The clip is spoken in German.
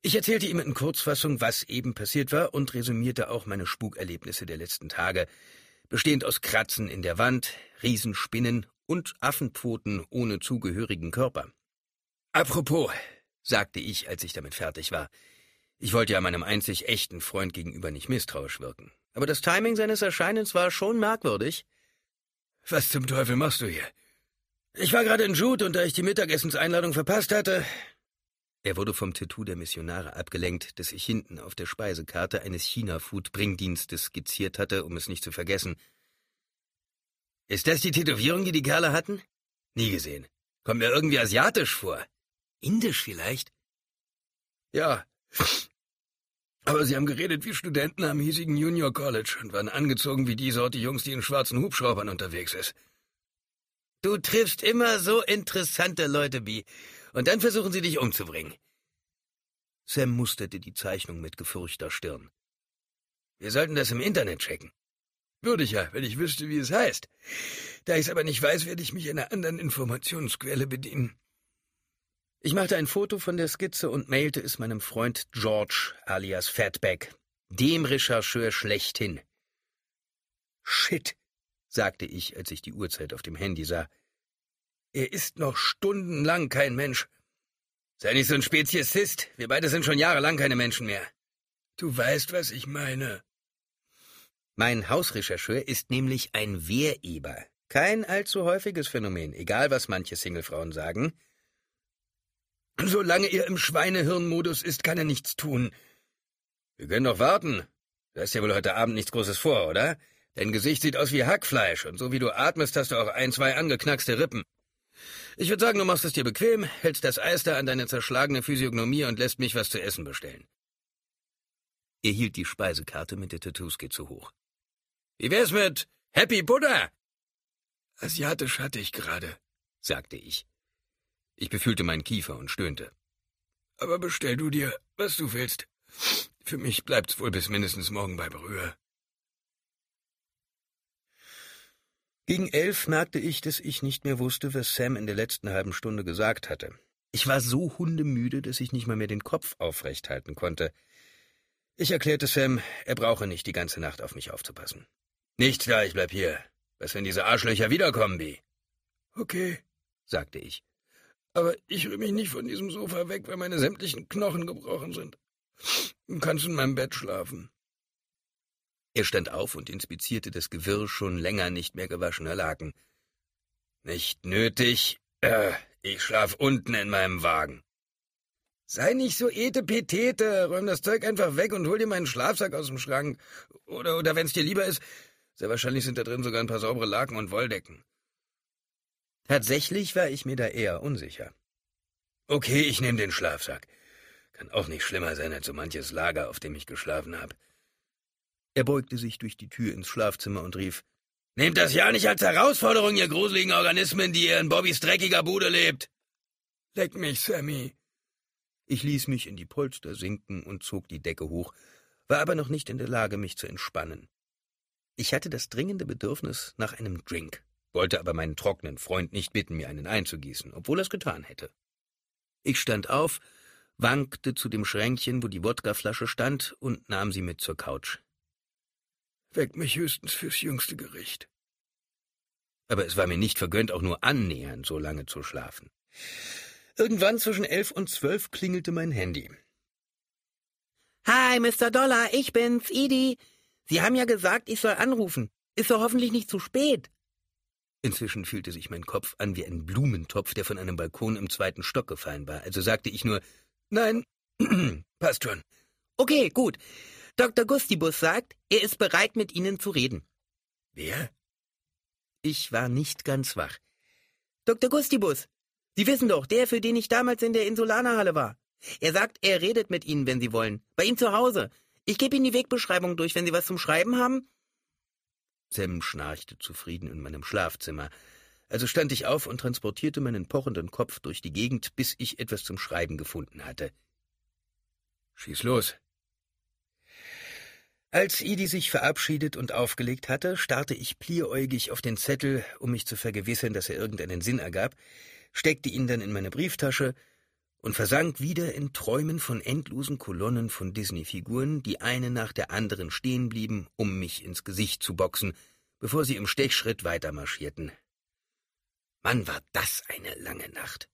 Ich erzählte ihm in Kurzfassung, was eben passiert war, und resümierte auch meine Spukerlebnisse der letzten Tage, bestehend aus Kratzen in der Wand, Riesenspinnen und Affenpfoten ohne zugehörigen Körper. »Apropos«, sagte ich, als ich damit fertig war, ich wollte ja meinem einzig echten Freund gegenüber nicht misstrauisch wirken, aber das Timing seines Erscheinens war schon merkwürdig. »Was zum Teufel machst du hier?« »Ich war gerade in Jude, und da ich die Mittagessenseinladung verpasst hatte...« Er wurde vom Tattoo der Missionare abgelenkt, das ich hinten auf der Speisekarte eines China-Food-Bringdienstes skizziert hatte, um es nicht zu vergessen. »Ist das die Tätowierung, die die Kerle hatten?« »Nie gesehen. Kommt mir irgendwie asiatisch vor. Indisch vielleicht?« »Ja. Aber sie haben geredet wie Studenten am hiesigen Junior College und waren angezogen wie die Sorte Jungs, die in schwarzen Hubschraubern unterwegs ist.« »Du triffst immer so interessante Leute, Bi. Und dann versuchen sie dich umzubringen.« Sam musterte die Zeichnung mit gefurchter Stirn. »Wir sollten das im Internet checken.« »Würde ich ja, wenn ich wüsste, wie es heißt. Da ich es aber nicht weiß, werde ich mich einer anderen Informationsquelle bedienen.« Ich machte ein Foto von der Skizze und mailte es meinem Freund George alias Fatback, dem Rechercheur schlechthin. »Shit«, sagte ich, als ich die Uhrzeit auf dem Handy sah. »Er ist noch stundenlang kein Mensch.« »Sei nicht so ein Speziesist. Wir beide sind schon jahrelang keine Menschen mehr.« »Du weißt, was ich meine.« Mein Hausrechercheur ist nämlich ein Wehreber. Kein allzu häufiges Phänomen, egal was manche Singlefrauen sagen. »Solange er im Schweinehirnmodus ist, kann er nichts tun.« »Wir können doch warten. Du hast ja wohl heute Abend nichts Großes vor, oder? Dein Gesicht sieht aus wie Hackfleisch, und so wie du atmest, hast du auch 1, 2 angeknackste Rippen. Ich würde sagen, du machst es dir bequem, hältst das Eis da an deine zerschlagene Physiognomie und lässt mich was zu essen bestellen.« Er hielt die Speisekarte mit der Tattoo-Skizze hoch. »Wie wär's mit Happy Buddha?« »Asiatisch hatte ich gerade«, sagte ich. Ich befühlte meinen Kiefer und stöhnte. »Aber bestell du dir, was du willst. Für mich bleibt's wohl bis mindestens morgen bei Brühe.« Gegen 11 merkte ich, dass ich nicht mehr wusste, was Sam in der letzten halben Stunde gesagt hatte. Ich war so hundemüde, dass ich nicht mal mehr den Kopf aufrecht halten konnte. Ich erklärte Sam, er brauche nicht die ganze Nacht auf mich aufzupassen. »Nicht da, ich bleib hier. Was, wenn diese Arschlöcher wiederkommen, Bi?« »Okay«, sagte ich. »Aber ich rühre mich nicht von diesem Sofa weg, weil meine sämtlichen Knochen gebrochen sind. Du kannst in meinem Bett schlafen.« Er stand auf und inspizierte das Gewirr schon länger nicht mehr gewaschener Laken. »Nicht nötig. Ich schlaf unten in meinem Wagen.« »Sei nicht so etepetete. Räum das Zeug einfach weg und hol dir meinen Schlafsack aus dem Schrank. Oder wenn's dir lieber ist, sehr wahrscheinlich sind da drin sogar ein paar saubere Laken und Wolldecken.« Tatsächlich war ich mir da eher unsicher. »Okay, ich nehme den Schlafsack. Kann auch nicht schlimmer sein als so manches Lager, auf dem ich geschlafen habe.« Er beugte sich durch die Tür ins Schlafzimmer und rief, »Nehmt das ja nicht als Herausforderung, ihr gruseligen Organismen, die ihr in Bobbys dreckiger Bude lebt!« »Leck mich, Sammy!« Ich ließ mich in die Polster sinken und zog die Decke hoch, war aber noch nicht in der Lage, mich zu entspannen. Ich hatte das dringende Bedürfnis nach einem Drink, wollte aber meinen trockenen Freund nicht bitten, mir einen einzugießen, obwohl er es getan hätte. Ich stand auf, wankte zu dem Schränkchen, wo die Wodkaflasche stand, und nahm sie mit zur Couch. »Weck mich höchstens fürs jüngste Gericht.« Aber es war mir nicht vergönnt, auch nur annähernd so lange zu schlafen. Irgendwann zwischen 11 und 12 klingelte mein Handy. »Hi, Mr. Dollar, ich bin's, Edie. Sie haben ja gesagt, ich soll anrufen. Ist doch hoffentlich nicht zu spät.« Inzwischen fühlte sich mein Kopf an wie ein Blumentopf, der von einem Balkon im 2. Stock gefallen war. Also sagte ich nur, »Nein, passt schon.« »Okay, gut. Dr. Gustibus sagt, er ist bereit, mit Ihnen zu reden.« »Wer?« Ich war nicht ganz wach. »Dr. Gustibus. Sie wissen doch, der, für den ich damals in der Insulanerhalle war. Er sagt, er redet mit Ihnen, wenn Sie wollen. Bei ihm zu Hause. Ich gebe Ihnen die Wegbeschreibung durch, wenn Sie was zum Schreiben haben.« Sam schnarchte zufrieden in meinem Schlafzimmer. Also stand ich auf und transportierte meinen pochenden Kopf durch die Gegend, bis ich etwas zum Schreiben gefunden hatte. »Schieß los.« Als Edie sich verabschiedet und aufgelegt hatte, starrte ich plieräugig auf den Zettel, um mich zu vergewissern, dass er irgendeinen Sinn ergab, steckte ihn dann in meine Brieftasche und versank wieder in Träumen von endlosen Kolonnen von Disney-Figuren, die eine nach der anderen stehen blieben, um mich ins Gesicht zu boxen, bevor sie im Stechschritt weitermarschierten. Mann, war das eine lange Nacht.